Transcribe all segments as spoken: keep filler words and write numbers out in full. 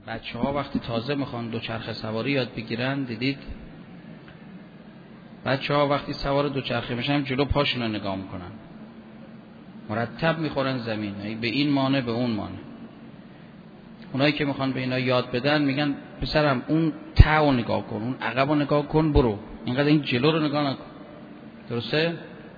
بچه ها وقتی تازه میخوان دوچرخه سواری یاد بگیرن، دیدید بچه ها وقتی سوار دوچرخه میشن جلو پاشون رو نگاه میکنن، مرتب میخورن زمین، به این مانع به اون مانع. اونایی که میخوان به اینا یاد بدن میگن پسرم اون ته رو نگاه کن، اون عقب رو نگاه کن، برو اینقدر این جلو رو نگاه نکن. درسته؟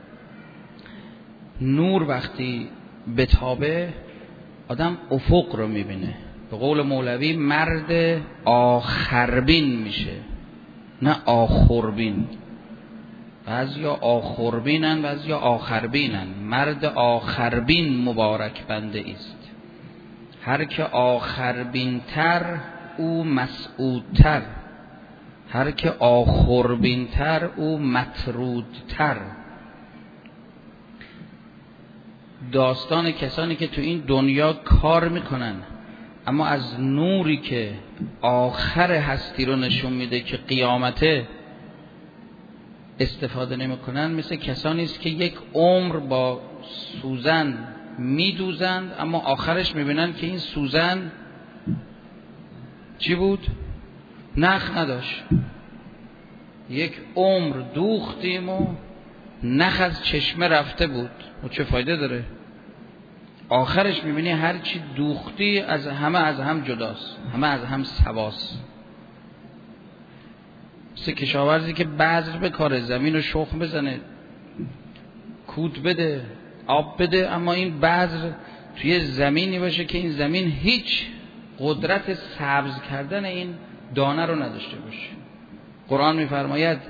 نور وقتی بتابه آدم افق رو میبینه. به قول مولوی مرد آخربین میشه، نه آخربین. بعضیا آخربینن، بعضیا آخربینن. مرد آخربین مبارک بنده است. هر که آخربین تر او مسعودتر، هر که آخربین تر او مطرودتر. داستان کسانی که تو این دنیا کار میکنن اما از نوری که آخر هستی رو نشون میده که قیامته استفاده نمیکنن، مثل کسانی است که یک عمر با سوزن میدوزند اما آخرش میبینن که این سوزن چی بود؟ نخ نداشت. یک عمر دوختیم و نخ از چشمه رفته بود و چه فایده داره؟ آخرش میبینی هر چی دوختی از همه از هم جداست، همه از هم سواست. مثل کشاورزی که بذر بکاره، زمین رو شخم بزنه، کود بده، آب بده، اما این بذر توی زمینی باشه که این زمین هیچ قدرت سبز کردن این دانه رو نداشته باشه. قرآن میفرماید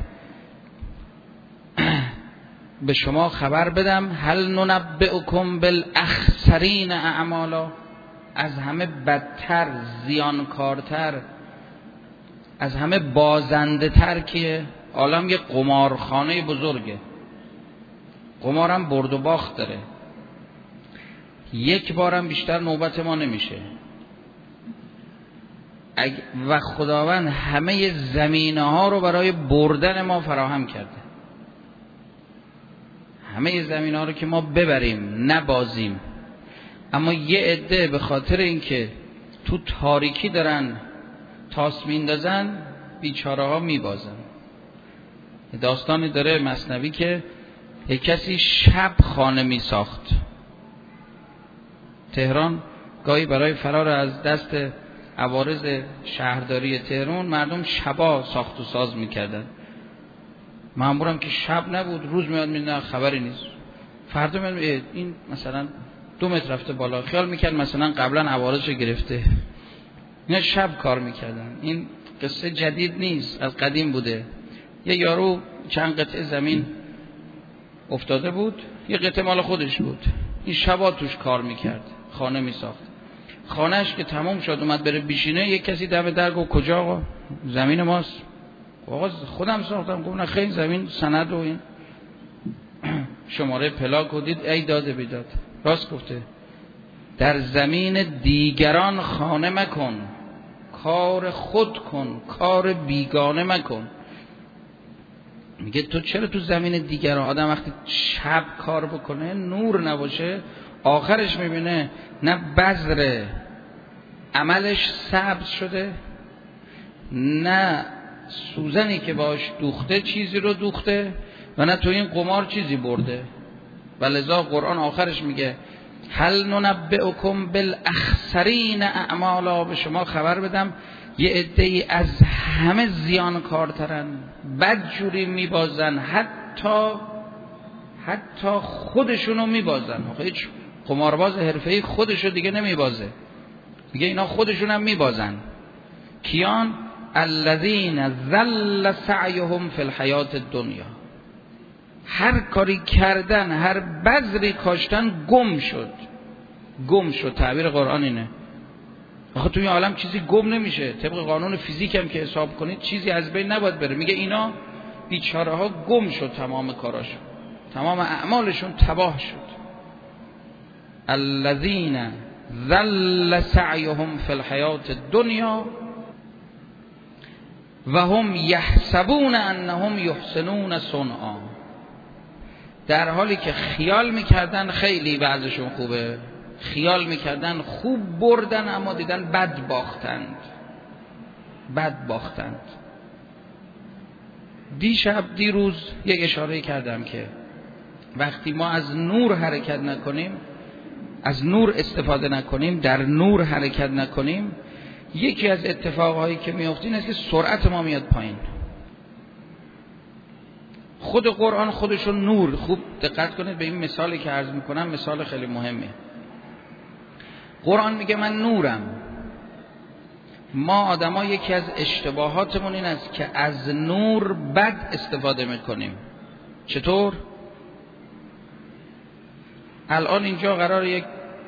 به شما خبر بدم هل ننبئکم بالاخسرین اعمالا، از همه بدتر، زیانکارتر، از همه بازنده تر که عالم یه قمارخانه بزرگه، قمارم برد و باخت داره، یک بارم بیشتر نوبت ما نمیشه و خداوند همه زمینه ها رو برای بردن ما فراهم کرده. همه زمینه ها رو که ما ببریم نبازیم، اما یه عده به خاطر اینکه تو تاریکی دارن تاس میندازن بیچاره ها میبازن. داستانی داره مثنوی که یک کسی شب خانه می ساخت. تهران گاهی برای فرار از دست عوارض شهرداری تهران مردم شبا ساخت و ساز میکردن. مامورم که شب نبود، روز میاد میدن خبری نیست، فردا میاد این مثلا دو متر رفته بالا، خیال میکرد مثلا قبلا عوارضش گرفته. اینا شب کار میکردن. این قصه جدید نیست، از قدیم بوده. یه یارو چند قطعه زمین افتاده بود، یه قطعه مال خودش بود، این شبا توش کار میکرد، خانه میساخت. خانهش که تمام شد اومد بره بشینه، یک کسی دم در گفت کجا آقا؟ زمین ماست. آقا خودم ساختم. گفت نه خیلی زمین سند و این شماره پلاک و دید، ای داده بیداد. راست گفته. در زمین دیگران خانه مکن، کار خود کن، کار بیگانه مکن. میگه تو چرا تو زمین دیگران؟ آدم وقتی شب کار بکنه، نور نباشه، آخرش میبینه نه بذر عملش سبز شده، نه سوزنی که باش دوخته چیزی رو دوخته، و نه تو این قمار چیزی برده. و لذا قرآن آخرش میگه هل ننبئکم بالاخسرین اعمالا، به شما خبر بدم یه عده‌ای از همه زیانکارترن، بدجوری میبازن، حتی حتی خودشونو میبازن. هیچ قمارباز حرفه‌ای خودشو دیگه نمیبازه، میگه اینا خودشون هم میبازن. کیان؟ الذین ذل سعیهم فی الحیات الدنیا، هر کاری کردن، هر بذری کاشتن گم شد. گم شد، تعبیر قرآن اینه. آخه توی عالم چیزی گم نمیشه. طبق قانون فیزیک هم که حساب کنید چیزی از بین نباید بره. میگه اینا بیچاره ها گم شد، تمام کاراشون، تمام اعمالشون تباه شد. الذین ذل سعیهم فی الحیات الدنیا و هم یحسبون انهم یحسنون صنعا، در حالی که خیال میکردن خیلی وضعشون خوبه، خیال میکردن خوب بردن اما دیدن بد باختند، بد باختند. دیشب دیروز یک اشاره کردم که وقتی ما از نور حرکت نکنیم، از نور استفاده نکنیم، در نور حرکت نکنیم، یکی از اتفاقهایی که میفته این است که سرعت ما میاد پایین. خود قرآن خودشون نور. خوب دقت کنید به این مثالی که عرض میکنم، مثال خیلی مهمه. قرآن میگه من نورم. ما آدما یکی از اشتباهاتمون این است که از نور بد استفاده میکنیم. چطور؟ الان اینجا قرار یک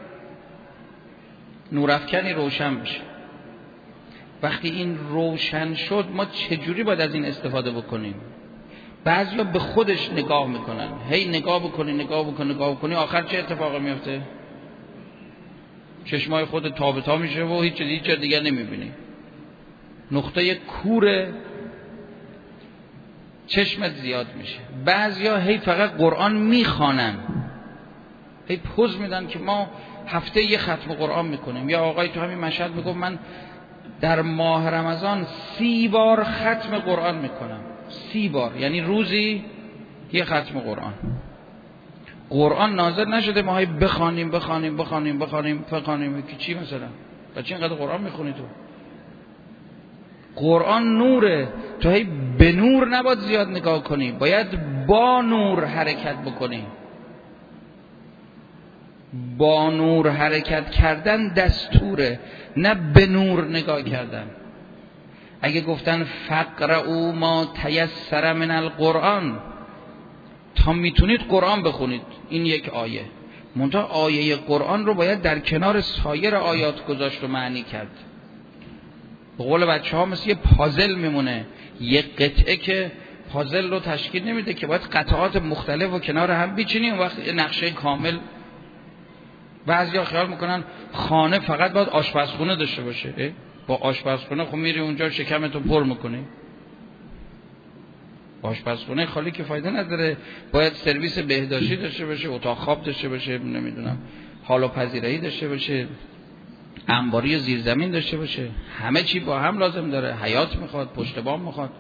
نورافکنی روشن بشه. وقتی این روشن شد ما چجوری باید از این استفاده بکنیم؟ بعضیا به خودش نگاه میکنن، هی نگاه بکنی نگاه بکنی نگاه بکنی، آخر چه اتفاقی میفته؟ چشمای خود تاب تا میشه و هیچ هیچ دیگه نمیبینی. نقطه کور چشمت زیاد میشه. بعضیا هی فقط قرآن میخوانن، هی پوز میدن که ما هفته یه ختم قرآن میکنیم. یا آقای تو همین مشهد میگم من در ماه رمضان سی بار ختم قرآن میکنم. سی بار یعنی روزی یه ختم قرآن. قرآن نازل نشده ما هی بخوانیم بخوانیم بخوانیم بخوانیم بخوانیم که چی مثلا؟ بچه اینقدر قرآن میخونی تو؟ قرآن نوره، تو هی به نور نباید زیاد نگاه کنی، باید با نور حرکت بکنی. با نور حرکت کردن دستوره، نه به نور نگاه کردن. اگه گفتن فقرؤوا ما تیسر من القرآن، تا میتونید قرآن بخونید، این یک آیه. منتها آیه قرآن رو باید در کنار سایر آیات گذاشت و معنی کرد. به قول بچه ها مثل یه پازل میمونه، یه قطعه که پازل رو تشکیل نمیده که باید قطعات مختلف و کنار هم بیچینی، اون وقت نقشه کامل. بعضیا خیال میکنن خانه فقط باید آشپزخونه داشته باشه. با آشپزخونه خب میری اونجا شکمتو پر میکنی. آشپزخونه خالی که فایده نداره، باید سرویس بهداشتی داشته باشه، اتاق خواب داشته باشه، نمیدونم حال و پذیرایی داشته باشه، انباری زیرزمین داشته باشه، همه چی با هم لازم داره. حیاط میخواد، پشت بام میخواد،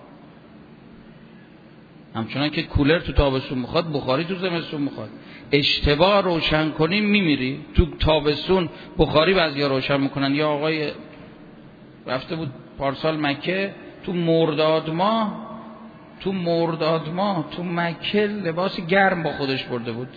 همچنان که کولر تو تابستون میخواد، بخاری تو زمستون میخواد. اشتباه روشن کنی میمیری. تو تابستون بخاری بعضیا روشن میکنن. یا آقای رفته بود پارسال مکه، تو مرداد ماه تو مرداد ماه تو مکه لباس گرم با خودش برده بود.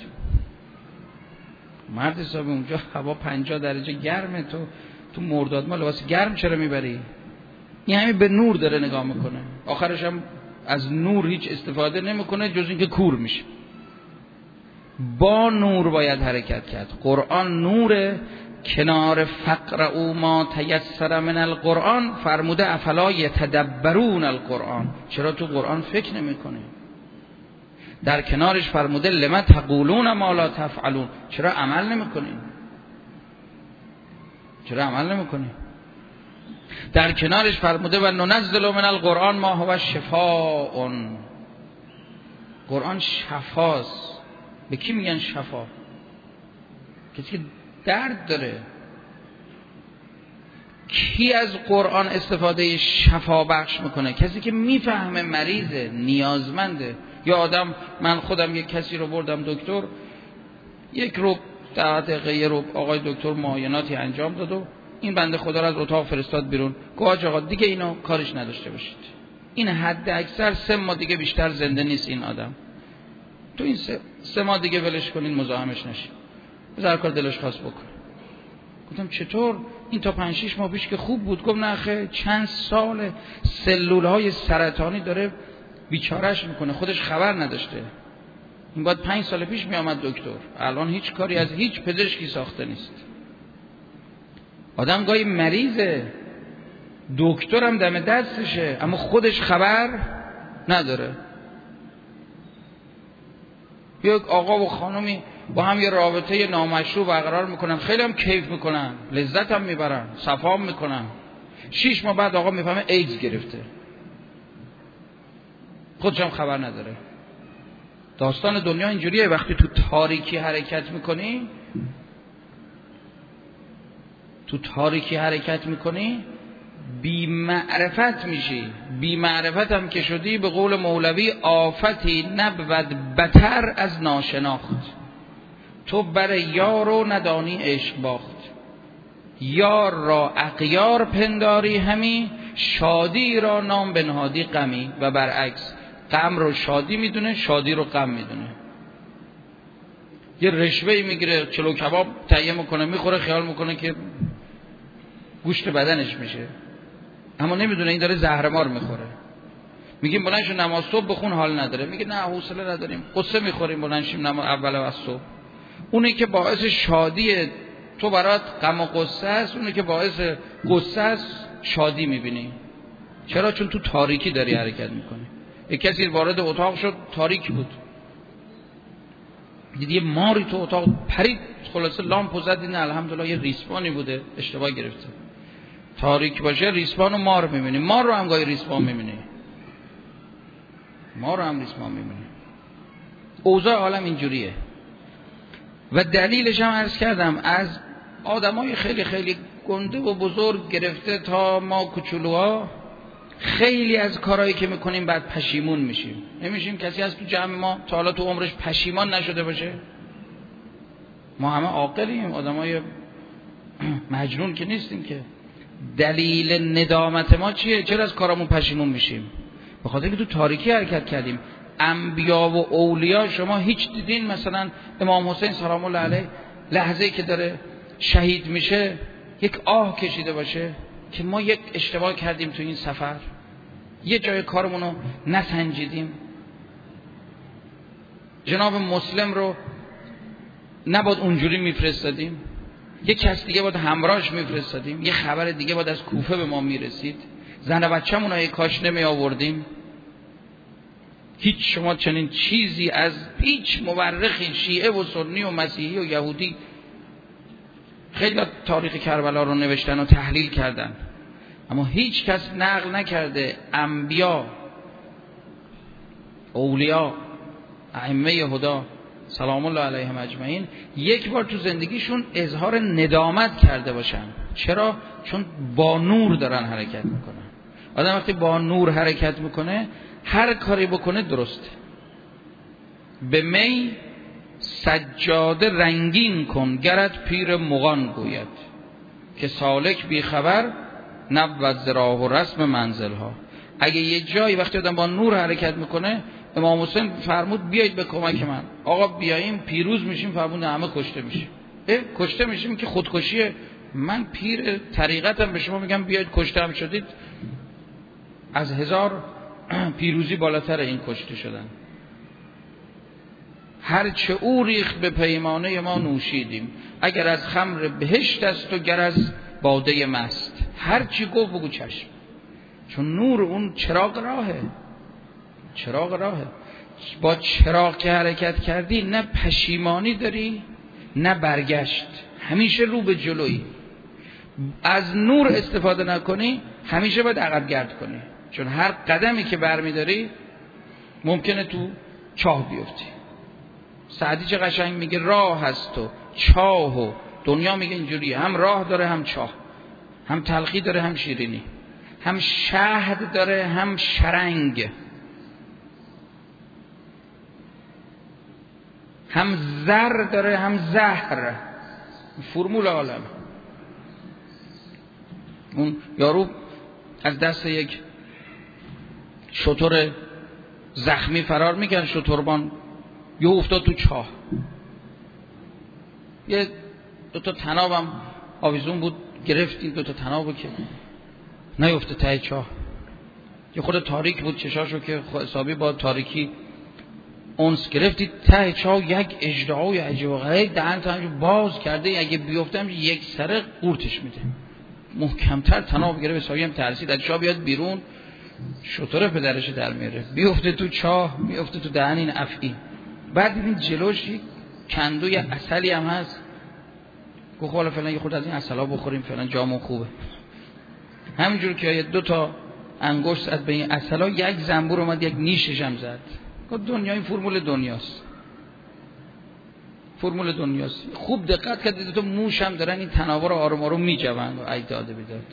مرد حسابی اونجا هوا پنجاه درجه گرمه، تو تو مرداد ماه لباس گرم چرا میبری؟ این همین به نور داره نگاه میکنه، آخرش هم از نور هیچ استفاده نمیکنه جز اینکه کور میشه. با نور باید حرکت کرد. قرآن نوره. کنار فقرؤوا ما تیسر من القرآن فرموده افلا یتدبرون القرآن، چرا تو قرآن فکر نمیکنی؟ در کنارش فرموده لما تقولون ما لا تفعلون، چرا عمل نمیکنی؟ چرا عمل نمیکنی؟ در کنارش فرموده و ننزل من القرآن ما هو شفاء، قرآن شفاست. به کی میگن شفا؟ کسی که درد داره. کی از قرآن استفاده شفا بخش میکنه؟ کسی که میفهمه مریضه، نیازمنده. یا آدم، من خودم یک کسی رو بردم دکتر، یک رو ده دقیقه یه رو آقای دکتر معایناتی انجام داد و این بنده خدا رو از اتاق فرستاد بیرون. گفت آقا دیگه اینو کارش نداشته باشید، این حد اکثر سه ماه دیگه بیشتر زنده نیست این آدم، تو این سه, سه ماه دیگه ولش کنین، مزاحمش نشین، بذار کار دلش خواست بکن. گفتم چطور؟ این تا پنج شش ماه پیش که خوب بود. گفت نه خیلی چند سال سلولهای سرطانی داره بیچارهش میکنه، خودش خبر نداشته. این باید پنج سال پیش میامد دکتر، الان هیچ کاری از هیچ پزشکی ساخته نیست. آدم گاهی مریضه، دکترم دم دستشه اما خودش خبر نداره. یک آقا و خانمی با هم یه رابطه نامشروع برقرار میکنن، خیلی هم کیف میکنن، لذت هم میبرن، صفا هم میکنن. شیش ماه بعد آقا میفهمه ایدز گرفته، خودش هم خبر نداره. داستان دنیا اینجوریه. وقتی تو تاریکی حرکت میکنی تو تاریکی حرکت میکنی بی معرفت میشی. بی معرفت هم که شدی به قول مولوی آفتی نبود بتر از ناشناخت. تو بر یار و ندانی عشق باخت، یار را اغیار پنداری همی، شادی را نام بنهادی غمی. و برعکس غم رو شادی میدونه، شادی رو غم میدونه. یه رشوه‌ای میگیره چلو کباب تهیه میکنه میخوره، خیال میکنه که گوشت بدنش میشه، اما نمیدونه این داره زهرمار میخوره. میگیم بلند شو نماز صبح بخون، حال نداره. میگه نه حوصله نداریم، قصه میخوریم بلند شیم نماز اول از صبح. اونی که باعث شادی تو برات غم و قصه است، اونی که باعث قصه است شادی میبینی. چرا؟ چون تو تاریکی داری حرکت میکنی. یک کسی وارد اتاق شد تاریک بود، دید یه ماری تو اتاق پرید، خلاصه لامپو زد، نه الحمدلله یه ریسمانی بوده اشتباه گرفته. تاریک باشه ریسمان و مار میبینی، مار رو هم گاهی ریسمان میبینی، مار رو هم ریسمان میبینی. اوضاع عالم اینجوریه. و دلیلش هم عرض کردم، از آدمای خیلی خیلی گنده و بزرگ گرفته تا ما کوچولوها، خیلی از کارهایی که میکنیم بعد پشیمون میشیم. نمیشیم کسی از تو جمع ما تا حالا تو عمرش پشیمان نشده باشه؟ ما همه عاقلیم، آدمای مجنون که نیستیم که. دلیل ندامت ما چیه؟ چرا از کارامون پشیمون میشیم؟ به خاطر اینکه تو تاریکی حرکت کردیم. انبیا و اولیا شما هیچ دیدین مثلا امام حسین سلام الله علیه لحظه‌ای که داره شهید میشه یک آه کشیده باشه که ما یک اشتباه کردیم تو این سفر، یه جای کارمونو نسنجیدیم، جناب مسلم رو نباید اونجوری میفرستادیم، یه کس دیگه باید همراهش میفرستادیم، یه خبر دیگه باید از کوفه به ما میرسید، زن و بچه‌مون رو کاش نمی آوردیم. هیچ شما چنین چیزی از هیچ مورخی شیعه و سنی و مسیحی و یهودی، خیلی تاریخ کربلا رو نوشتن و تحلیل کردن، اما هیچ کس نقل نکرده انبیا، اولیا، ائمه هدا سلام الله علیهم اجمعین یک بار تو زندگیشون اظهار ندامت کرده باشن. چرا؟ چون با نور دارن حرکت میکنن. آدم وقتی با نور حرکت میکنه هر کاری بکنه درسته. به می سجاده رنگین کن گرت پیر مغان گوید، که سالک بی خبر نبود ز راه و رسم منزل ها. اگه یه جایی وقتی آدم با نور حرکت میکنه، امام حسین فرمود بیایید به کمک من. آقا بیاییم پیروز میشیم، فرمود همه کشته میشیم. اه کشته میشیم که خودکشیه؟ من پیر طریقتم به شما میگم بیایید کشته هم شدید، از هزار پیروزی بالاتر این کشته شدن. هرچه او ریخت به پیمانه ما نوشیدیم، اگر از خمر بهشت است و گر از باده مست. هرچی گفت بگو چشم، چون نور اون چراغ راهه. چراغ راهه. با چراغ که حرکت کردی نه پشیمانی داری نه برگشت، همیشه رو به جلویی. از نور استفاده نکنی همیشه باید عقب گرد کنی، چون هر قدمی که برمیداری ممکنه تو چاه بیفتی. سعدی چه قشنگ میگه راه هست و چاه و دنیا میگه اینجوریه، هم راه داره هم چاه، هم تلخی داره هم شیرینی، هم شهد داره هم شرنگ، هم زر داره هم زهر. فرمول عالم. اون یارو از دست یک شتر زخمی فرار میکرد، شتربان یه افتاد تو چاه، یه دوتا تنابم آویزون بود، گرفتی دوتا تنابو که نیفته ته چاه. یه خود تاریک بود چشاشو که حسابی با تاریکی اونس گرفتی ته چاه، یک اژدهای عجیب و غریب دهن تا همجور باز کرده، اگه بیفتم یک سره قورتش میده. محکمتر تناب گرفت، حسابی هم ترسید از چاه بیاد بیرون، شتر پدرش در میره، بیفته تو چاه، بیفته تو دهن این افعی. بعد دیدین جلوش یک کندوی عسلی هم هست، گفت حالا فعلا یه خورده از این عسلا بخوریم، فعلا جامون خوبه. همینجور که دو تا انگشت زد به این عسلا، یک زنبور اومد یک نیشش هم زد. گفت دنیا این فرمول دنیاست. فرمول دنیاست. خوب دقت کردید تو موش هم دارن این تناور رو آروم آروم میجوند و ای داده بیداد.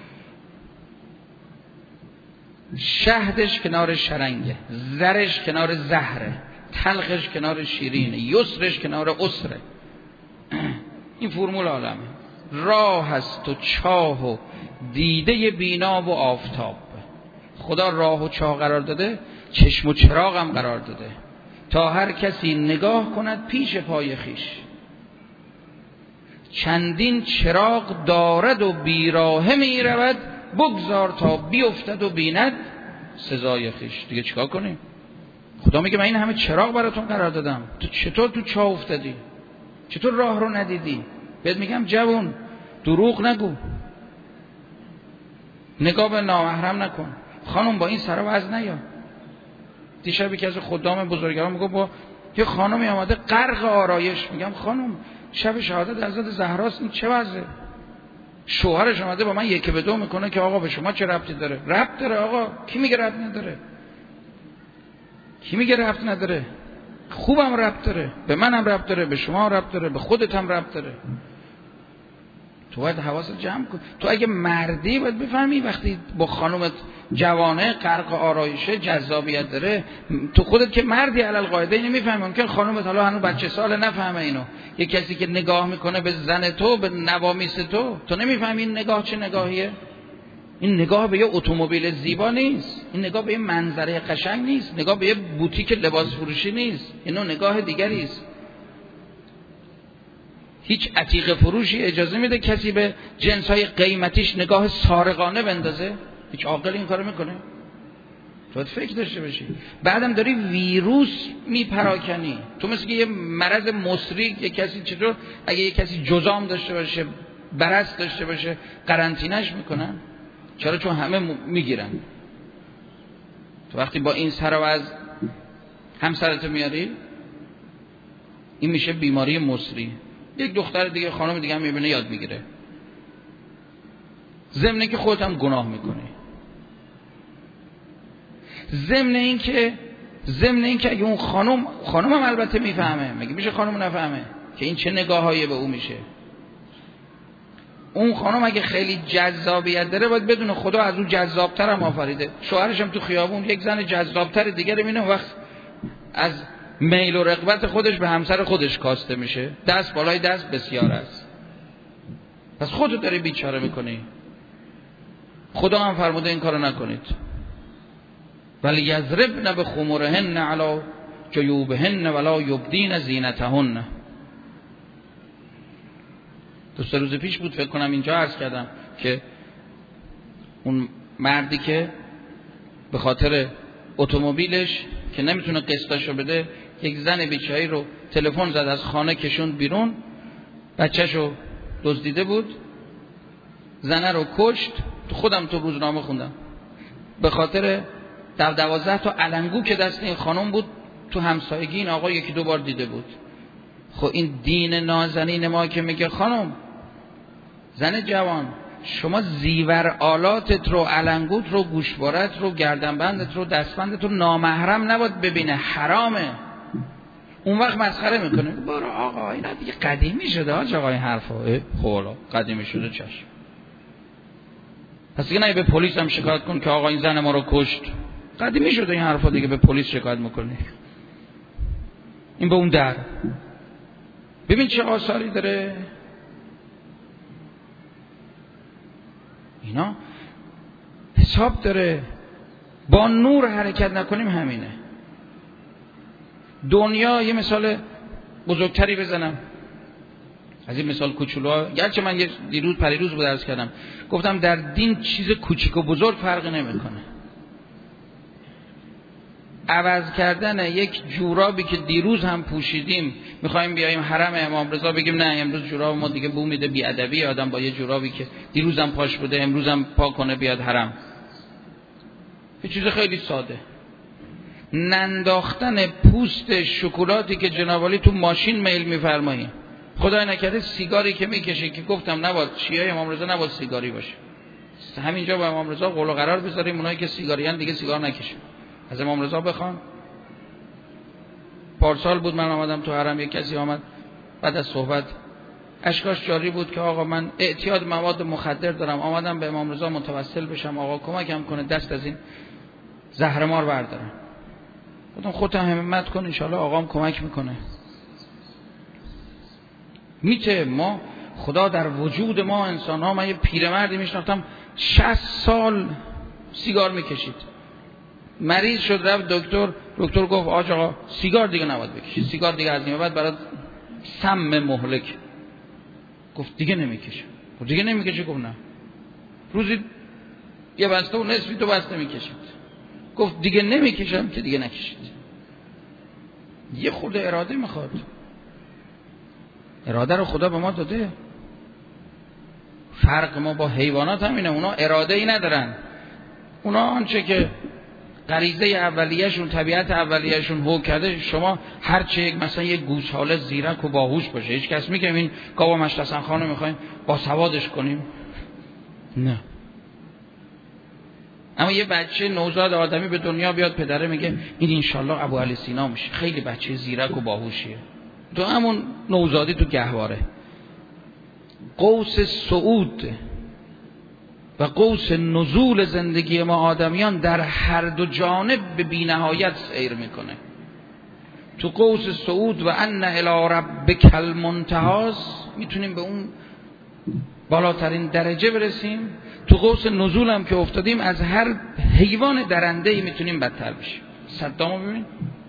شهدش کنار شرنگه، زرش کنار زهره، تلخش کنار شیرینه، یسرش کنار عسره. این فرمول عالمه. راه هست و چاه و دیده بینا و آفتاب. خدا راه و چاه قرار داده، چشم و چراغ هم قرار داده تا هر کسی نگاه کند پیش پای خیش. چندین چراغ دارد و بیراه می رود، بگذار تا بیفتد و بیند سزای خیش. دیگه چیکار کنیم؟ خدا میگه من این همه چراغ براتون قرار دادم، تو چطور تو چاه افتادی؟ چطور راه رو ندیدی؟ بهت میگم جوون دروغ نگو، نگاه به نامحرم نکن، خانم با این سر و وضع نیا. دیشب یکی از خدام بزرگواران میگه با یه خانمی اومده غرق آرایش. میگم خانم شب شهادت حضرت زهراست، این چه وضعه؟ شوهرش اومده با من یک به دو میکنه که آقا به شما چه ربطی داره؟ ربط داره آقا. کی میگه ربط نداره؟ کی میگه ربط نداره؟ خوبم ربط داره، به منم ربط داره، به شما ربط داره، به خودت هم ربط داره. تو باید حواست جمع کن. تو اگه مردی باید بفهمی وقتی با خانومت جوانه غرق آرایشه جذابیت داره، تو خودت که مردی علل قاعده اینو میفهمی. ممکن خانومت حالا هنوز بچه سال نفهمه اینو. یه کسی که نگاه میکنه به زن تو، به نوامیس تو، تو نمیفهمی این نگاه چه نگاهیه. این نگاه به یه اتومبیل زیبا نیست، این نگاه به یه منظره قشنگ نیست، نگاه به یه بوتیک لباس فروشی نیست، اینو نگاه دیگری است. هیچ عتیق فروشی اجازه میده کسی به جنس‌های قیمتیش نگاه سارقانه بندازه؟ هیچ عاقل این کارو میکنه؟ تو باید فکر داشته باشی. بعدم داری ویروس میپراکنی. تو مثل که یه مرض مصری، یه کسی چطور اگه یه کسی جزام داشته باشه، برص داشته باشه، قرنطینه‌اش میکنن؟ چرا؟ چون همه میگیرن. تو وقتی با این سر و از همسرت میاری، این میشه بیماری مصری. یک دختر دیگه، خانم دیگه هم میبینه یاد میگیره. ضمن که خودت هم گناه میکنی. ضمن این که ضمن این که اگه اون خانم خانم هم البته میفهمه، مگه میشه خانم نفهمه که این چه نگاهایی به او میشه؟ اون خانم اگه خیلی جذابیت داره باید بدونه خدا از اون جذابتر هم آفریده. شوهرش هم تو خیابون یک زن جذابتر دیگه رو میبینه، وقت از میل و رغبت خودش به همسر خودش کاسته میشه. دست بالای دست بسیار است. پس خودت داری بیچاره میکنی. خدا هم فرموده این کارو نکنید. ولی یضربن بخمرهن علی جیوبهن ولا یبدین زینتهن. دو سه روز پیش بود فکر کنم اینجا عرض کردم که اون مردی که به خاطر اتومبیلش که نمیتونه قسطاشو بده، یک زن بیچاره رو تلفن زد از خانه کشوند بیرون، بچه‌شو دزدیده بود، زنه رو کشت. خودم تو روزنامه خوندم به خاطر در دوازده تا علنگو که دست این خانم بود تو همسایگی این آقا یکی دو بار دیده بود. خب این دین نازنین ما که میگه خانم، زن جوان، شما زیور آلاتت رو، علنگوت رو، گوشوارت رو، گردنبندت رو، دستبندت رو نامحرم نباید ببینه، حرامه. اون وقت مسخره میکنه برو آقا اینا دیگه قدیمی شده ها آقا این حرفا. خب قدیمی شده چشم. پس دیگه نه به پلیس هم شکایت کن که آقا این زن ما رو کشت. قدیمی شده این حرفا دیگه، به پلیس شکایت میکنی. این به اون در. ببین چه آثاری داره اینا. حساب داره. با نور حرکت نکنیم همینه. دنیا یه مثال بزرگتری بزنم از این مثال کوچولوها، گرچه من یه دیروز پریروز بود عرض کردم، گفتم در دین چیز کوچیک و بزرگ فرقی نمیکنه. عوض کردن یک جورابی که دیروز هم پوشیدیم میخوایم بیایم حرم امام رضا بگیم نه امروز جوراب ما دیگه بو میده، بی ادبی آدم با یه جورابی که دیروز هم پاش بوده امروز هم پاک کنه بیاد حرم. یه چیز خیلی ساده. ننداختن پوست شکلاتی که جناب عالی تو ماشین میل میفرمایید. خدای نکرده سیگاری که میکشه که گفتم نباید شیعه امام رضا نباید سیگاری باشه، همینجا با امام رضا قول و قرار بذاریم اونایی که سیگاریان دیگه سیگار نکشن. از امام رضا بخوان. پارسال بود من آمدم تو حرم، یک کسی آمد بعد از صحبت اشکاش جاری بود که آقا من اعتیاد مواد مخدر دارم، آمدم به امام رضا متوسل بشم آقا کمکم کنه دست از این زهرمار بردارم. گفتم خودت همت کن انشالله آقام کمک میکنه. میته ما خدا در وجود ما انسان ها، من یه پیرمردی میشناختم شصت سال سیگار میکشید، مریض شد رفت دکتر، دکتر گفت آج آقا سیگار دیگه نباید بکشید، سیگار دیگه از این بعد برات سم مهلک. گفت دیگه نمیکشم. گفت دیگه نمیکشی؟ گفت نه، روزی یه بسته و نصفی دو بسته میکشید. گفت دیگه نمیکشم که دیگه نکشید. یه خود اراده میخواد، اراده رو خدا به ما داده. فرق ما با حیوانات همینه، اونا اراده ای ندارن، اونا آنچه که غریزه اولیه‌شون، طبیعت اولیه‌شون هو کرده. شما هر چه یک مثلا یک گوساله زیرک و باهوش باشه، هیچ کس میگه این گاو مشت حسن خان رو میخوایم با سوادش کنیم؟ نه. اما یه بچه نوزاد آدمی به دنیا بیاد، پدره میگه این انشالله ابو علی سینا میشه، خیلی بچه زیرک و باهوشیه. تو همون نوزادی تو گهواره. قوس صعود و قوس نزول زندگی ما آدمیان در هر دو جانب به بی‌نهایت سیر میکنه. تو قوس صعود و ان الی ربک المنتهی میتونیم به اون بالاترین درجه برسیم. تو قوس نزول هم که افتادیم از هر حیوان درنده‌ای میتونیم بدتر بشیم. صدامو ببین،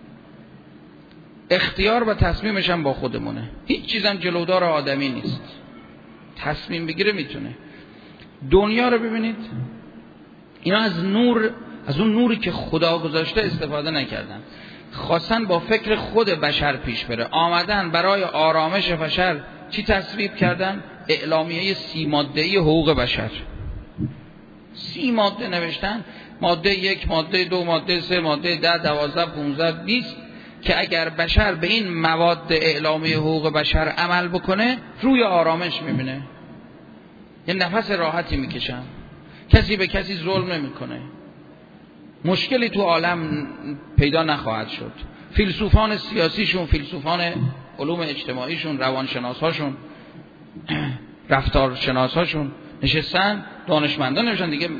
اختیار و تصمیمش هم با خودمونه، هیچ چیزم جلودار آدمی نیست، تصمیم بگیره میتونه. دنیا رو ببینید، اینا از نور، از اون نوری که خدا گذاشته استفاده نکردن، خواستن با فکر خود بشر پیش بره. آمدن برای آرامش بشر چی تصویب کردن؟ اعلامیه سی ماده‌ای حقوق بشر. سی ماده نوشتن، ماده یک، ماده دو، ماده سه، ماده ده، دوازده، پونزده، بیست، که اگر بشر به این مواد اعلامیه حقوق بشر عمل بکنه روی آرامش میبینه، یه نفس راحتی میکشن، کسی به کسی ظلم نمیکنه، مشکلی تو عالم پیدا نخواهد شد. فیلسوفان سیاسیشون، فیلسوفان علوم اجتماعیشون، روانشناساشون، رفتارشناساشون نشستن، دانشمندان نوشتن دیگه.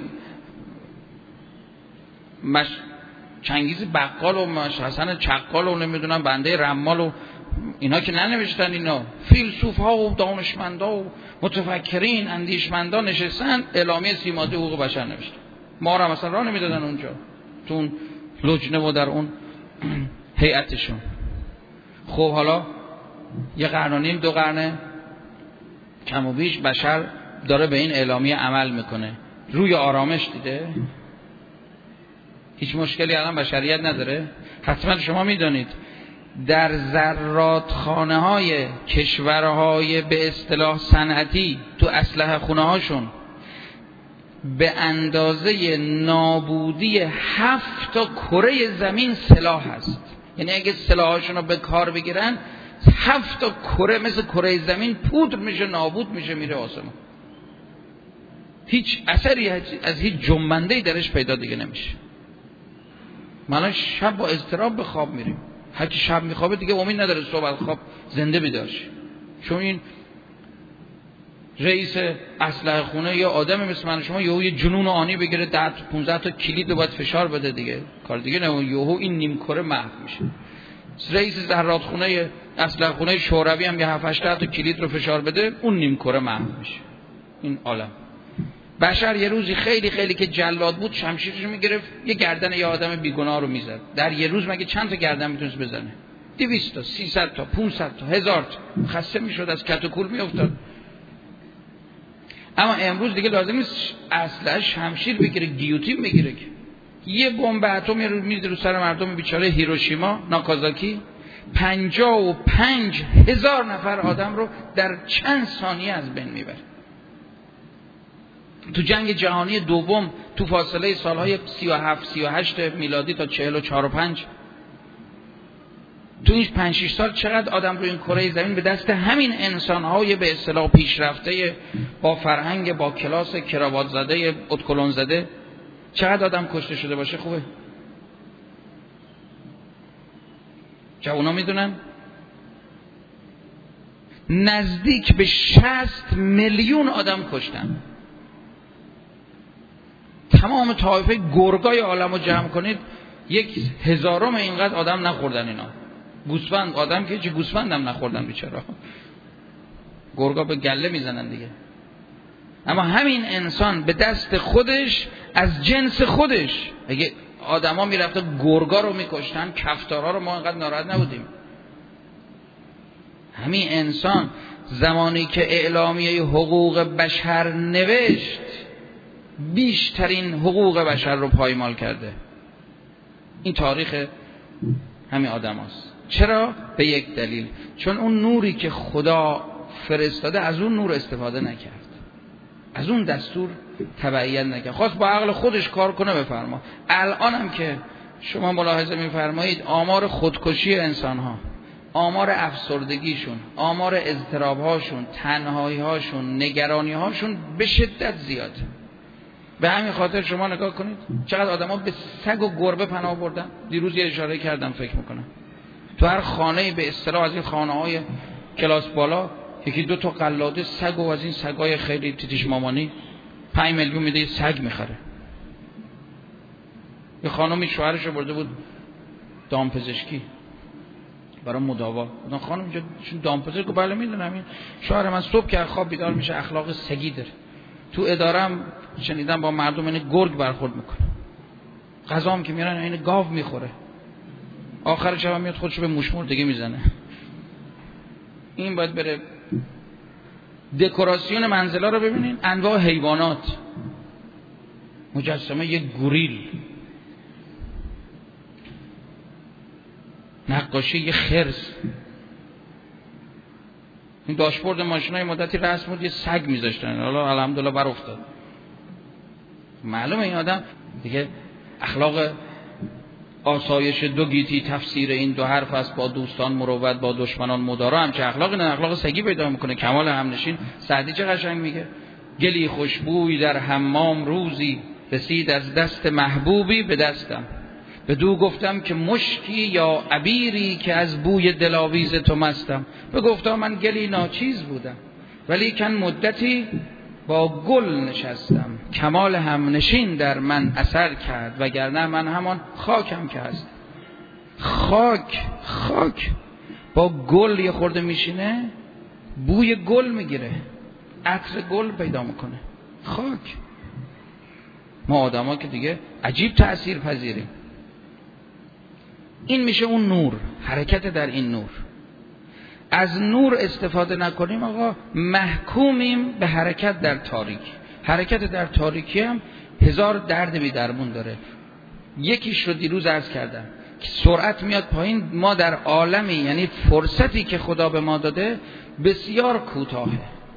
مش... چنگیز بقال و مش... حسن چقال و نمیدونم بنده رمال و اینا که ننوشتن، اینا فیلسوف ها و دانشمندا و متفکرین اندیشمندان نشستن اعلامیه سی ماده حقوق بشر نوشتن. ما را مثلا راه نمیدادن اونجا تو اون لجنه و در اون هیئتشون. خب حالا یه قرن و نیم، دو قرنه کم و بیش بشر داره به این اعلامیه عمل میکنه، روی آرامش دیده؟ هیچ مشکلی الان بشریت نداره؟ حتما شما میدانید در زرادخانه های کشورهای به اصطلاح صنعتی تو اسلحه خونه هاشون به اندازه نابودی هفت تا کره زمین سلاح هست. یعنی اگه سلاحاشون رو به کار بگیرن هفت تا کره مثل کره زمین پودر میشه، نابود میشه، میره آسمان. هیچ اثری از هیچ جنبنده‌ای درش پیدا دیگه نمیشه. ما شب با اضطراب به خواب میریم، هر کی شب میخوابه دیگه امید نداره صبح از خواب زنده بیدار شه. چون این رئیس اسلحه خونه یا آدم مثل من شما یهو یه جنون آنی بگیره ده تا پانزده تا کلید رو باید فشار بده دیگه، کار دیگه نه، یهو این نیم کره محو میشه. رئیس زرادخونه اسلحه خونه شوروی هم یه هفت هشت تا کلید رو فشار بده، اون نیم کره محو میشه. این عالم بشر یه روزی خیلی خیلی که جلاد بود شمشیرش میگرفت یه گردن یه آدم بیگناه رو میزد. در یه روز مگه چند تا گردن میتونست بزنه؟ دویست تا، سیصد تا، پانصد تا، هزار تا. خسته میشد، از کت و کول میافتاد. اما امروز دیگه لازم نیست اسلحه شمشیر بگیره، گیوتین بگیره، که یه بمب اتمی رو میزنه رو سر مردم بیچاره هیروشیما، ناکازاکی، پنجاه و پنج هزار نفر آدم رو در چند ثانیه از بین میبره. تو جنگ جهانی دوم تو فاصله سالهای سی و هفت سی و هشت میلادی تا چهل و چهار و پنج، تو این پنج شش سال چقدر آدم روی این کره زمین به دست همین انسان‌های به اصطلاح پیشرفته با فرهنگ، با کلاس، کراوات زده، اتکلون زده، چقدر آدم کشته شده باشه؟ خوبه جوونا میدونن. نزدیک به شصت میلیون آدم کشتن. تمام طایفه گرگای عالم رو جمع کنید، یک هزارم اینقدر آدم نخوردن اینا. گوسفند آدم که چه گوسفند هم نخوردن بیچاره. گرگا به گله میزنن دیگه. اما همین انسان به دست خودش از جنس خودش، اگه آدما میرفتن گرگا رو میکشتن، کفتارا رو ما اینقدر ناراحت نبودیم. همین انسان زمانی که اعلامیه حقوق بشر نوشت بیشترین حقوق بشر رو پایمال کرده. این تاریخ همین آدم هست. چرا؟ به یک دلیل، چون اون نوری که خدا فرستاده از اون نور استفاده نکرد، از اون دستور تبعیت نکرد، خواست با عقل خودش کار کنه. بفرما الان هم که شما ملاحظه میفرمایید آمار خودکشی انسان ها، آمار افسردگیشون، آمار اضطرابهاشون، تنهایی‌هاشون، نگرانی‌هاشون به شدت زیاده. به همین خاطر شما نگاه کنید چقدر آدم‌ها به سگ و گربه پناه بردن. دیروز یه اشاره کردم فکر میکنم تو هر خانه‌ای به اصطلاح از این خانه‌های کلاس بالا یکی دو تا قلاده سگ و از این سگای خیلی تیتیش مامانی پنج میلیون میده سگ میخره. یه خانمی شوهرش رو برده بود دامپزشکی برای مداوا. اون خانم اینجا دامپزشک رو بله میدونم، این شوهر من صبح که خواب بیدار میشه اخلاق سگی داره. تو ادارم شنیدم با مردم این گرگ برخورد میکنه، غذا هم که میارن این گاو میخوره، آخر شب میاد خودشو به موش مردگی میزنه. این باید بره. دکوراسیون منزلا رو ببینین، انواع حیوانات، مجسمه یک گوریل، نقاشی یه خرس. این داشبورد ماشینای مدتی رسم بود یه سگ میذاشتن، حالا الحمدلله بر افتاد. معلومه این آدم دیگه اخلاق آسایش دو گیتی تفسیر این دو حرف است، با دوستان مروت با دشمنان مدارا. هم چه اخلاقی نه، اخلاق سگی پیدا میکنه. کمال همنشین سعدی چه قشنگ میگه، گلی خوشبوی در حمام روزی رسید از دست محبوبی به دستم، بدو گفتم که مشکی یا عبیری که از بوی دلاویز تو مستم. به گفتم من گلی ناچیز بودم ولی کن مدتی با گل نشستم، کمال همنشین در من اثر کرد وگرنه من همان خاکم که هست. خاک خاک با گل یه خورده میشینه بوی گل میگیره، عطر گل پیدا میکنه. خاک. ما آدم ها که دیگه عجیب تأثیر پذیریم. این میشه اون نور، حرکت در این نور. از نور استفاده نکنیم آقا محکومیم به حرکت در تاریکی. حرکت در تاریکی هم هزار درد بی درمون داره. یکیش رو دیروز عرض کردم که سرعت میاد پایین. ما در عالمی، یعنی فرصتی که خدا به ما داده بسیار کوتاهه،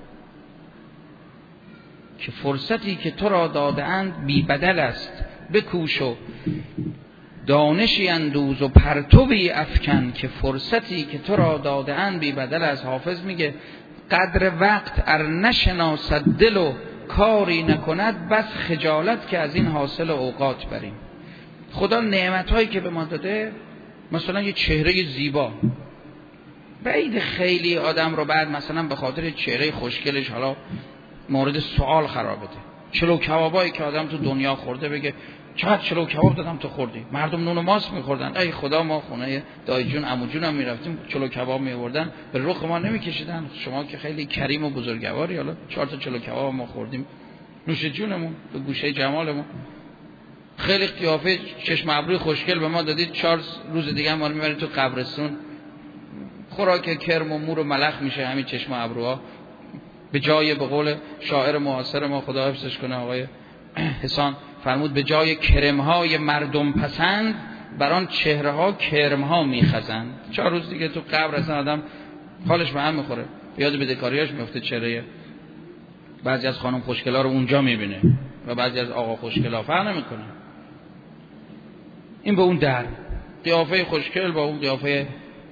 که فرصتی که تو را داده اند بی بدل است، بکوش و دانشی اندوز و پرتوی افکن، که فرصتی که تو را داده اند بی بدل است. حافظ میگه قدر وقت ار نشناسد دل و کاری نکند، بس خجالت که از این حاصل اوقات بریم. خدا نعمتهایی که به ما داده، مثلا یه چهره زیبا، بعید خیلی آدم رو بعد مثلا به خاطر چهره خوشگلش حالا مورد سوال قرار بده. چلو کبابایی که آدم تو دنیا خورده بگه چقدر چلو کباب دادم تو خوردی. مردم نون و ماست میخوردن، ای خدا ما خونه دایی جون عمو جون هم میرفتیم چلو کباب میوردن به رخ ما نمیکشیدن. شما که خیلی کریم و بزرگواری، حالا چهار تا چلو کباب ما خوردیم، نوش جونمون به گوشه جمالمون. خیلی قیافه چشم ابروی خوشگل به ما دادید، چهار روز دیگه ما رو میبرید تو قبرستون، خوراک کرم و مور و ملخ میشه همین چشم ابروها. به جای، به قول شاعر معاصر ما خدا حفظش کنه آقای حسان فرمود، به جای کرمهای مردم پسند بران چهره ها کرم ها میخزند. چهار روز دیگه تو قبر اصلا آدم حالش به هم میخوره، یاد بدهکاریاش میفته. چهره بعضی از خانم خوشگلا رو اونجا میبینه و بعضی از آقا خوشگلا فرق نمیکنه. این به اون در قیافه خوشگل با اون قیافه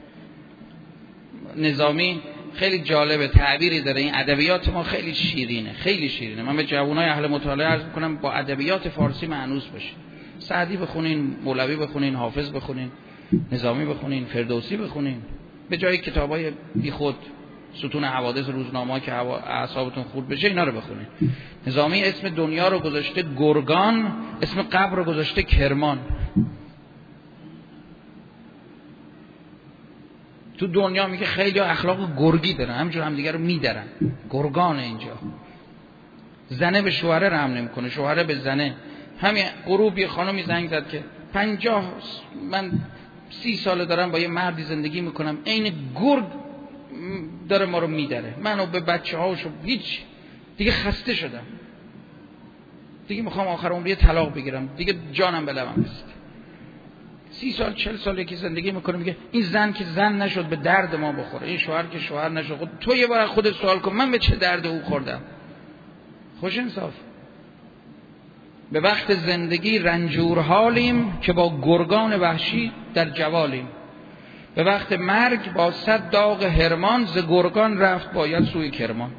نظامی خیلی جالبه، تعبیری داره. این ادبیات ما خیلی شیرینه، خیلی شیرینه. من به جوانای اهل مطالعه عرض میکنم با ادبیات فارسی مانوس باشین. سعدی بخونین، مولوی بخونین، حافظ بخونین، نظامی بخونین، فردوسی بخونین، به جای کتابای بیخود ستون حوادث روزنامه که اعصابتون خورد بشه اینا رو بخونید. نظامی اسم دنیا رو گذاشته گرگان، اسم قبر رو گذاشته کرمان. تو دنیا میگه خیلی اخلاق گرگی دارن، همینجور همدیگه رو میدرن، گرگان اینجا. زنه به شوهره رحم نمیکنه، شوهره به زنه. همین غروب یه خانمی زنگ زد که پنجاه من سی ساله دارم با یه مردی زندگی میکنم، عین گرگ داره ما رو میدره، منو به بچه هاشو هیچ دیگه خسته شدم، دیگه میخوام آخر عمری طلاق بگیرم، دیگه جانم به لبم رسید. سی سال چل سال یکی زندگی میکنه، میگه این زن که زن نشد به درد ما بخوره، این شوهر که شوهر نشد. خود تو یه بار خودت سوال کن من به چه درد او خوردم؟ خوش انصاف. به وقت زندگی رنجور حالیم که با گرگان وحشی در جوالیم. به وقت مرگ با صد داغ هرمان، ز گرگان رفت باید سوی کرمان.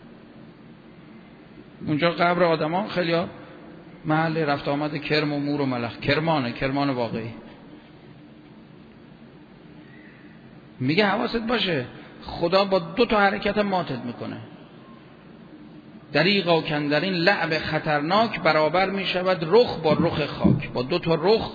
اونجا قبر آدمان خیلی ها محل رفت آمد کرم و مور و ملخ، کرمانه، کرمان واقعی. میگه حواست باشه خدا با دو تا حرکت ماتت میکنه. دریغا کندرین لعب خطرناک برابر میشود رخ با رخ خاک. با دو تا رخ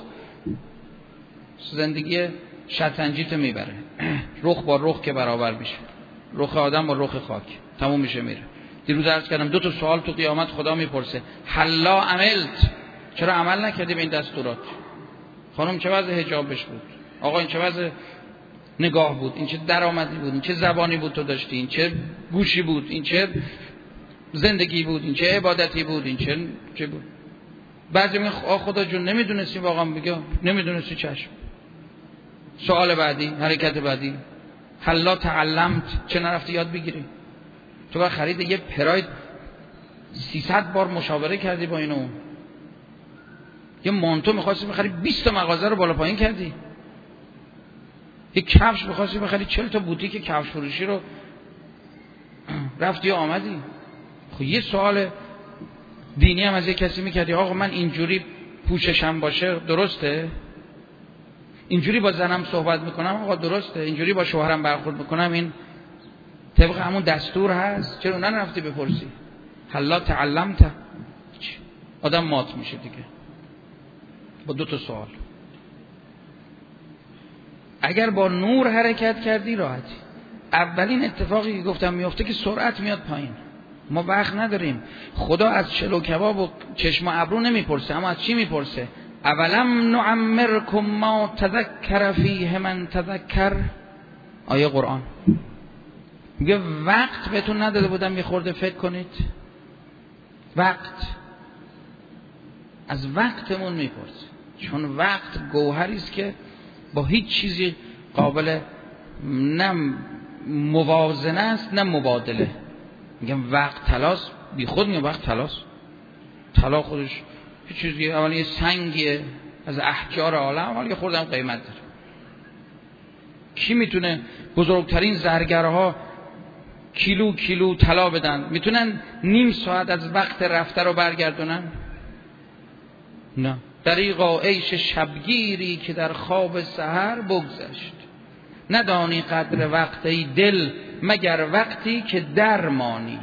زندگی شطرنجیت میبره. رخ با رخ که برابر میشه، رخ آدم با رخ خاک، تموم میشه میره. دیروز عرض کردم دو تا سوال تو قیامت خدا میپرسه. حلا عملت، چرا عمل نکردی به این دستورات؟ خانم چه وضع حجابش بود؟ آقا این چه وضع نگاه بود؟ این چه درآمدی بود؟ این چه زبانی بود تو داشتی؟ این چه گوشی بود؟ این چه زندگی بود؟ این چه عبادتی بود؟ این چه چه بود؟ بعضی میگن آ خدا جون نمیدونستی، واقعا میگه نمیدونستی، چشم. سوال بعدی، حرکت بعدی، حلا تعلمت، چه نرفتی یاد بگیری؟ تو با خرید یه پراید سیصد بار مشاوره کردی با اینو. یه مانتو می‌خواستی بخری بیست تا مغازه رو بالا پایین کردی. یه کفش می‌خواستی بخری چهل تا بوتیک کفش فروشی رو رفتی و آمدی. خب یه سوال دینی هم از یه کسی می‌کردی آقا من اینجوری پوششم باشه درسته؟ اینجوری با زنم صحبت میکنم آقا درسته؟ اینجوری با شوهرم برخورد میکنم این طبق همون دستور هست؟ چرا اونن رفتی بپرسی؟ حالا تعلمت. آدم مات میشه دیگه با دو تا سوال. اگر با نور حرکت کردی راحتی. اولین اتفاقی که گفتم میفته که سرعت میاد پایین. ما وقت نداریم. خدا از چلو کباب و چشم و ابرو نمیپرسه، اما از چی میپرسه؟ اولم نعمرکم ما تذکر فیه من تذکر. آیه قرآن میگه وقت بهتون نداده بودم یه خورده فکر کنید؟ وقت از وقتمون میپرسه، چون وقت گوهری است که با هیچ چیزی قابل نه موازنه است نه مبادله. میگم وقت طلاست، بی خود میگم وقت طلاست. طلا خودش هیچ چیزی، اولی سنگیه از احجار عالم، ولی خودم قیمت داره. کی میتونه بزرگترین زرگرها کیلو کیلو طلا بدن؟ میتونن نیم ساعت از وقت رفته رو برگردونن؟ نه. دریغا عیش شبگیری که در خواب سحر بگذشت، ندانی قدر وقتی دل مگر وقتی که درمانی.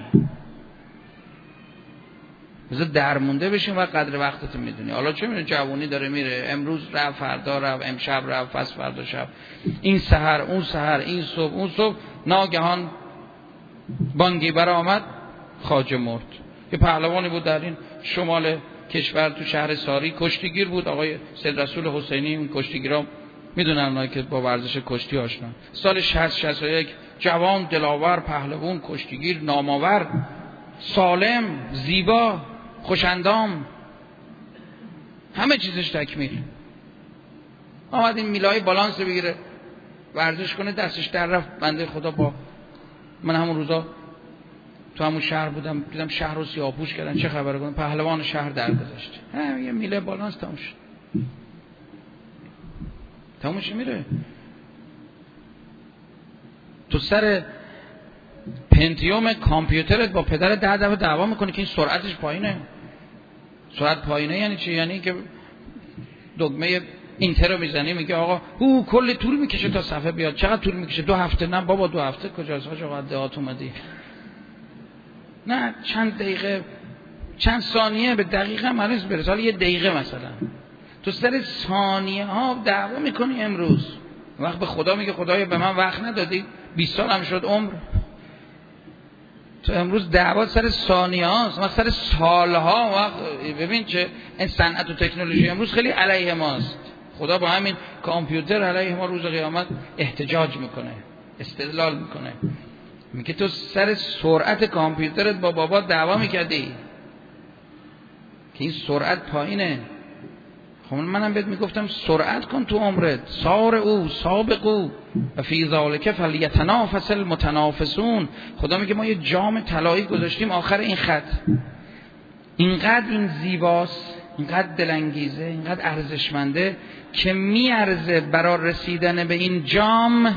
بذار درمونده بشین و قدر وقتت میدونی. حالا چه میدونی جوانی داره میره، امروز رفت، فردا رفت، امشب رفت، پس فردا شب، این سحر اون سحر، این صبح اون صبح، ناگهان بانگی برآمد خواجه مرد. یه پهلوانی بود در این شمال کشور تو شهر ساری، کشتیگیر بود، آقای سید رسول حسینی. اون کشتیگیرا میدونن اونایی که با ورزش کشتی آشنا. سال شصت شصت و یک جوان دلاور پهلوان کشتیگیر نامآور، سالم، زیبا، خوشندام، همه چیزش تکمیل. آمد این میلای بالانس بگیره ورزش کنه، دستش در رفت. بنده خدا با من همون روزا تو همون شهر بودم، دیدم شهر رو سیاه‌پوش کردن، چه خبره کنم؟ پهلوان شهر درگذشت. ها یه میله بالانس تموم شد. تموم شد میره. تو سر پنتیوم کامپیوترت با پدر ده دفعه دعوا میکنه که این سرعتش پایینه. سرعت پایینه یعنی چی؟ یعنی که دکمه اینتر رو میزنی میگه آقا او کلی طول میکشه تا صفحه بیاد. چقدر طول میکشه؟ دو هفته. نه بابا دو هفته کجاست؟ آقا دهات اومدی. نه چند دقیقه، چند ثانیه به دقیقه مریض برسه. حالا یه دقیقه مثلا تو سر ثانیه ها دعوا میکنی. امروز وقت به خدا میگه خدایا به من وقت ندادی، بیست سال هم شد عمر، تو امروز دعوا سر ثانیه هاست، ما سر سالها. وقت ببین چه این صنعت و تکنولوژی امروز خیلی علیه ماست. خدا با همین کامپیوتر علیه ما روز قیامت احتجاج میکنه، استدلال میکنه، میگه تو سر سرعت کامپیوترت با بابا دعوا میکردی که این سرعت پایینه. خب منم بهت میگفتم سرعت کن تو عمرت. سار او سابقو و فی ذالک فلیتنافس المتنافسون. خدا میگه ما یه جام طلایی گذاشتیم آخر این خط. اینقدر این زیباست، اینقدر دلانگیزه، اینقدر ارزشمنده که میارزه برای رسیدن به این جام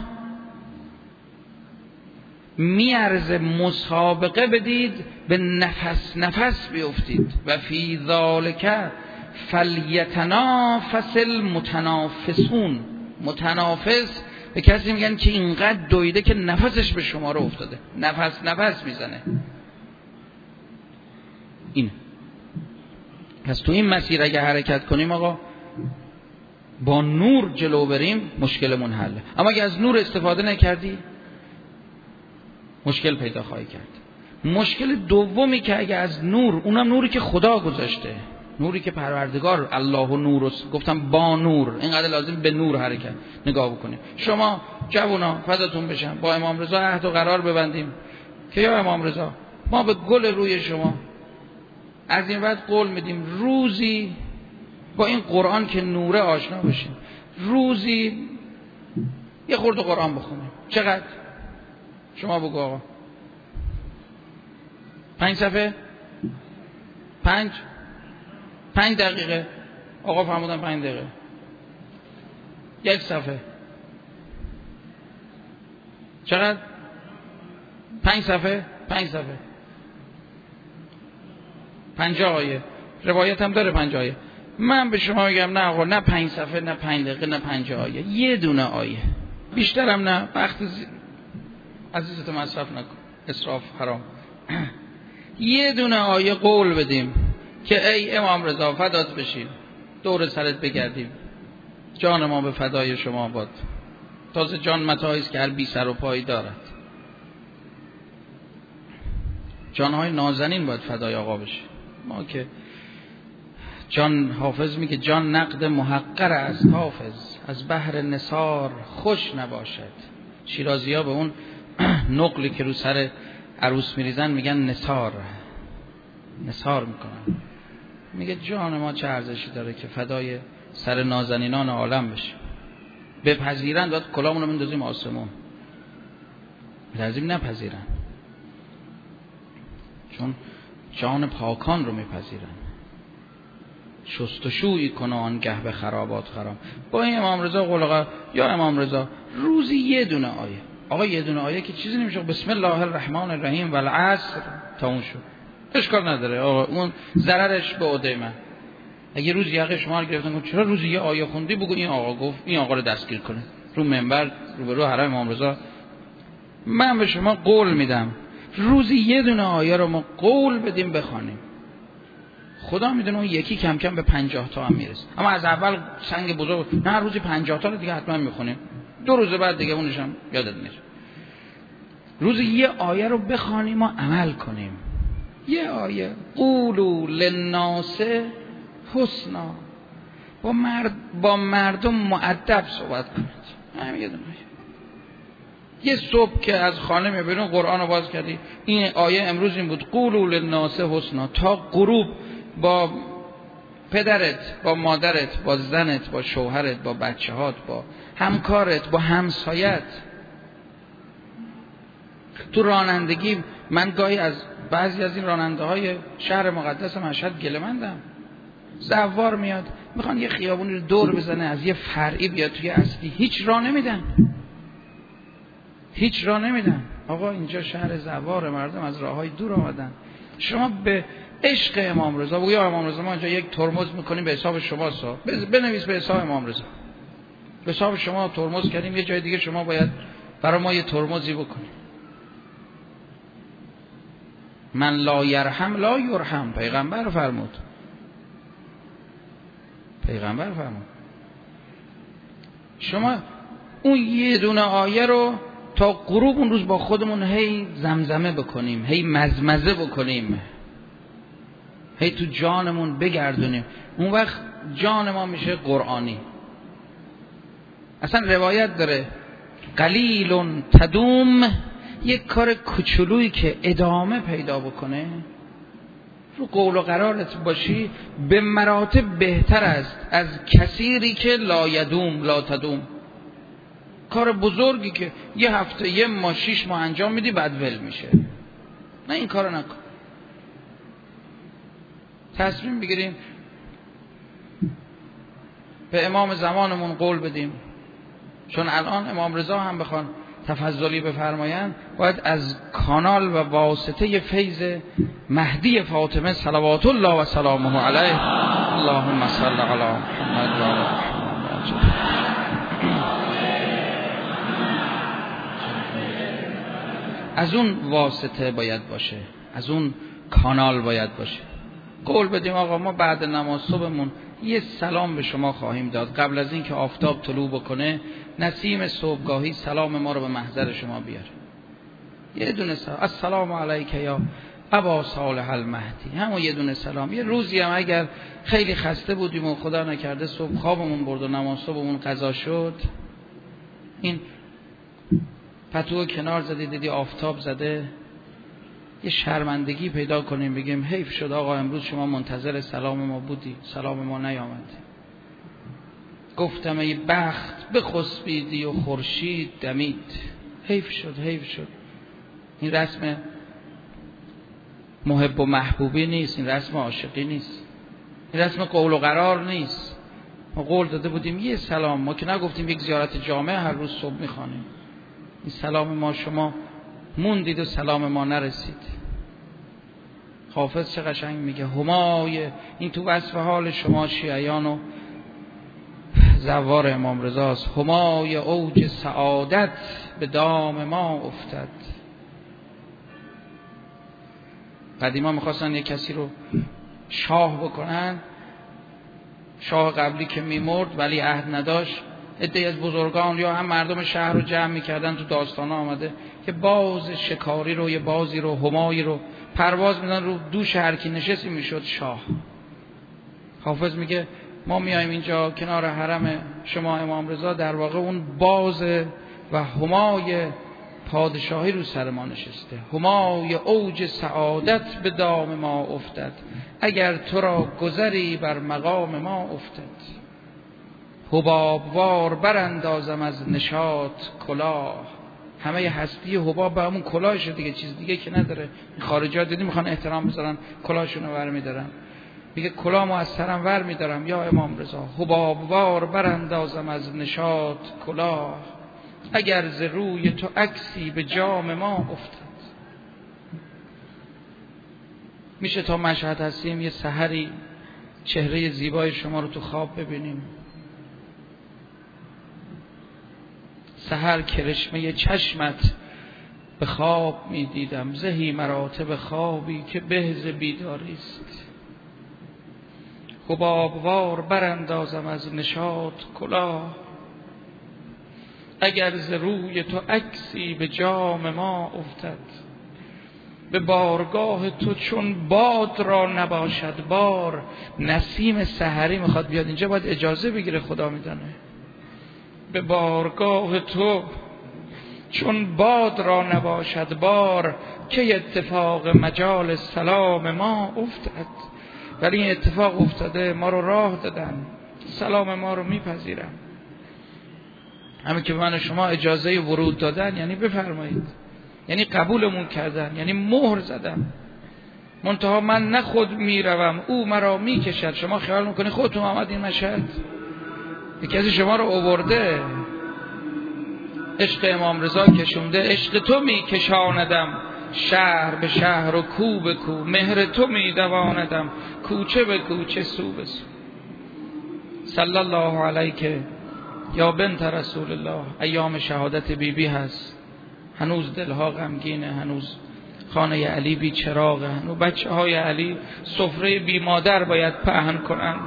میارزه مسابقه بدید، به نفس نفس بیفتید. و فی ذالک فلیتنافس المتنافسون. متنافس به کسی میگن که اینقدر دویده که نفسش به شما رو افتاده، نفس نفس میزنه. این پس تو این مسیر اگه حرکت کنیم آقا با نور جلو بریم مشکلمون حله. اما اگه از نور استفاده نکردی مشکل پیدا خواهی کرد. مشکل دومی که اگه از نور، اونم نوری که خدا گذاشته، نوری که پروردگار الله و نور گفتم با نور، اینقدر لازم به نور حرکت نگاه بکنیم. شما جوونا فداتون بشم با امام رضا عهد و قرار ببندیم که یا امام رضا ما به گل روی شما از این وقت قول میدیم روزی با این قرآن که نوره آشنا بشیم، روزی یه خورده قرآن بخونیم. چقدر؟ شما بگو آقا. پنج صفحه؟ پنج؟ پنج دقیقه؟ آقا فرمودن پنج دقیقه. یک صفحه چقدر؟ پنج صفحه؟ پنج صفحه پنجاه آیه. روایت هم داره پنجاه آیه. من به شما میگم نه آقا، نه پنج صفحه، نه پنج دقیقه، نه پنجاه آیه، یه دونه آیه، بیشترم نه. وقت زی... عزیزتو مصرف نکن، اسراف حرام. یه دونه آیه قول بدیم که ای امام رضا فدات بشیم، دور سرت بگردیم، جان ما به فدای شما باد. تازه جان متاعی است که هر بی سر و پایی دارد. جانهای نازنین باید فدای آقا بشه. ما که جان، حافظ میگه جان نقد محقر است حافظ، از بحر نثار خوش نباشد. شیرازی ها به اون نقلی که رو سر عروس میریزن میگن نثار، نثار میکنن. میگه جان ما چه ارزشی داره که فدای سر نازنینان عالم بشه. بپذیرن داد کلامونو میندازیم آسمون، لازم نپذیرن چون جان پاکان رو میپذیرن. شستشویی کنه آنگه به خرابات خرام. با این امام رضا قلقا یا امام رضا روزی یه دونه آیه. آقا یه دونه آیه که چیزی نمیشه. بسم الله الرحمن الرحیم و العصر تا اون شد، اشکال نداره آقا، اون ضررش به عهده من. اگه روز یقه شما رو گرفتن چرا روزی یه آیه خوندی، بگو این آقا گفت، این آقا رو دستگیر کنه رو منبر رو به رو حرم امام رضا. من به شما قول میدم روزی یه دونه آیه رو ما قول بدیم بخونیم. خدا میدونه اون یکی کم کم به پنجاه تا هم میرسه. اما از اول سنگ بزرگ نه، روزی پنجاه تا رو دیگه حتما میخونیم، دو روز بعد دیگه اونش هم یادت میره. روزی یه آیه رو بخونیم و عمل کنیم. یه آیه قولوا للناس حسنا، با مرد با مردم مؤدب صحبت کنید. همین یه دونه آیه. یه صبح که از خانه میبرون قرآن رو باز کردی، این آیه امروز این بود قولوا للناس حسنا. تا غروب با پدرت، با مادرت، با زنت، با شوهرت، با بچه‌هات، با همکارت، با همسایت، تو رانندگی. من گاهی از بعضی از این راننده های شهر مقدس مشهد گله‌مندم. زوار میاد میخوان یه خیابونی رو دور بزنه، از یه فرعی بیاد توی اصلی، هیچ راه نمیدن، هیچ راه نمیدن. آقا اینجا شهر زوار، مردم از راههای دور آمدن. شما به عشق امام رضا. بگو یا امام رضا ما اینجا یک ترمز میکنیم به حساب شما سا بنویس به حساب امام رضا، به حساب شما ترمز کردیم، یه جای دیگه شما باید برای ما یه ترمزی بکنیم. من لا یرحم لا یرحم، پیغمبر فرمود، پیغمبر فرمود. شما اون یه دونه آیه رو تا غروب اون روز با خودمون هی زمزمه بکنیم، هی مزمزه بکنیم، هی تو جانمون بگردونیم، اون وقت جان ما میشه قرآنی. اصلا روایت داره قلیل تدوم، یک کار کوچولویی که ادامه پیدا بکنه، رو قول و قرارت باشی، به مراتب بهتر است از کثیری که لا یدوم لا تدوم. کار بزرگی که یه هفته یه ماه شیش ماه انجام میدی بعد ول میشه، نه این کارو نکن. تصمیم بگیریم به امام زمانمون قول بدیم، چون الان امام رضا هم بخوان تفضلی بفرمایند باید از کانال و واسطه فیض مهدی فاطمه صلوات الله و سلامه علیه اللهم صل علی محمد و علی محمد از اون واسطه باید باشه، از اون کانال باید باشه. قول بدیم آقا ما بعد نماز صبحمون یه سلام به شما خواهیم داد، قبل از این که آفتاب طلوع بکنه نسیم صبحگاهی سلام ما رو به محضر شما بیاره. یه دونه سلام، السلام علیک یا ابا صالح المهدی، همون یه دونه سلام. یه روزی هم اگر خیلی خسته بودیم و خدا نکرده صبح خوابمون برد و نماز صبحمون قضا شد، این پتو کنار زدی دیدی آفتاب زده، یه شرمندگی پیدا کنیم، بگیم حیف شد آقا امروز شما منتظر سلام ما بودی، سلام ما نیامد. گفتم ای بخت بخسبیدی و خورشید دمید، حیف شد حیف شد. این رسم محب و محبوبی نیست، این رسم عاشقی نیست، این رسم قول و قرار نیست. ما قول داده بودیم یه سلام، ما که نگفتیم یک زیارت جامعه هر روز صبح میخوانیم. این سلام ما شما موندید و سلام ما نرسید. حافظ چه قشنگ میگه همای، این تو وصف حال شما شیعیان و زوار امام رضاست، همای اوج سعادت به دام ما افتد. قدیما میخواستن یک کسی رو شاه بکنن، شاه قبلی که میمرد ولی عهد نداشت، عده‌ای از بزرگان یا هم مردم شهر رو جمع میکردن، تو داستان آمده که باز شکاری رو، یه بازی رو، همایی رو پرواز میدن رو دوش هر کی نشستی میشد شاه. حافظ میگه ما میایم اینجا کنار حرم شما امام رضا، در واقع اون باز و همای پادشاهی رو سر ما نشسته. همای اوج سعادت به دام ما افتد، اگر تو را گذری بر مقام ما افتد. حبابوار براندازم از نشاط کلاه، همه هستی حباب به همون کلاهشه دیگه، چیز دیگه که نداره. خارجی ها دیدی میخوان احترام بذارن کلاهشون رو ور میدارن، میگه کلاهمو از سرم ور میدارم یا امام رضا. حبابوار براندازم از نشاط کلاه، اگر ز روی تو عکسی به جام ما افتد. میشه تا مشهد هستیم یه سحری چهره زیبای شما رو تو خواب ببینیم. سحر کرشمه چشمت به خواب می دیدم، زهی مراتب خوابی که بهز بیداری است. حبابوار براندازم از نشاط کلاه، اگر ز روی تو عکسی به جام ما افتد. به بارگاه تو چون باد را نباشد بار، نسیم سحری میخواد بیاد اینجا، باید اجازه بگیره، خدا میدانه. به بارگاه تو چون باد را نباشد بار، که اتفاق مجال سلام ما افتد. ولی این اتفاق افتاده، ما رو راه دادن، سلام ما رو میپذیرم. همین که من و شما اجازه ورود دادن یعنی بفرمایید، یعنی قبولمون کردن، یعنی مهر زدن. منتها من نه خود میروم او مرا میکشد. شما خیال میکنی خودتون آمد این مشهد؟ یکی از شما رو آورده، عشق امام رضا کشونده، عشق تو میکشاندم شهر به شهر و کو به کو، مهر تو می دواندم کوچه به کوچه سو به سو. صلی الله علیک یا بنت رسول الله. ایام شهادت بی بی هست، هنوز دلها غمگینه، هنوز خانه علی بی چراغه، هنوز بچه های علی سفره بی مادر باید پهن کنن.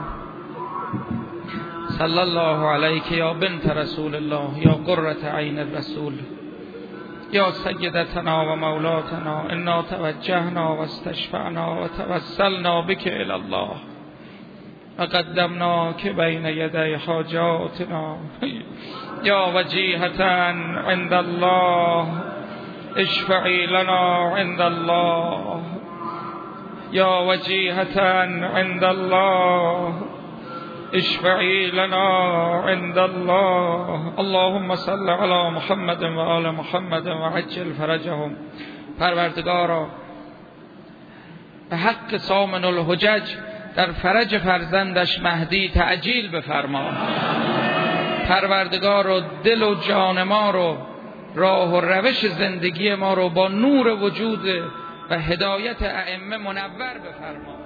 صلی الله علیک یا بنت رسول الله یا قرة عین الرسول یا سیدتنا و مولاتنا، انا توجهنا و استشفعنا و توسلنا بک الی الله و قدمناک بین یدی حاجاتنا یا وجیهة عند الله اشفعی لنا عند الله یا وجیهة عند الله اشفعی لنا عند الله. اللهم صل علی محمد و آل محمد و عجل فرجهم. پروردگارا به حق سامن الحجج در فرج فرزندش مهدی تعجیل بفرما. پروردگارا دل و جان ما رو، راه و روش زندگی ما رو با نور وجود و هدایت ائمه منور بفرما.